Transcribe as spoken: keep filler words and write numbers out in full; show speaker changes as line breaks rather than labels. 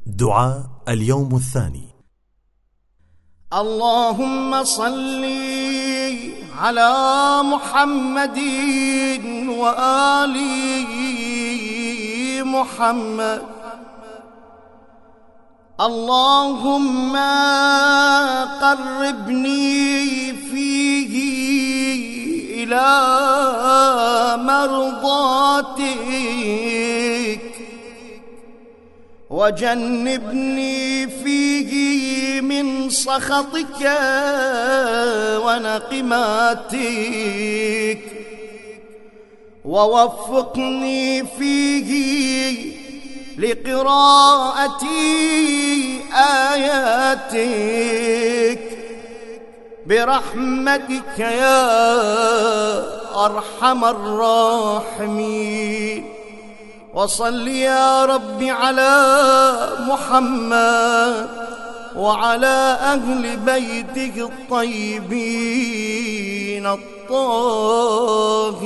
دعاء اليوم الثاني.
اللهم صل على محمد وآل محمد. اللهم قربني فيه إلى مرضاتك، وجنبني فيه من سخطك ونقماتك، ووفقني فيه لقراءة آياتك برحمتك يا أرحم الراحمين. وصل يا رب على محمد وعلى أهل بيته الطيبين الطاهرين.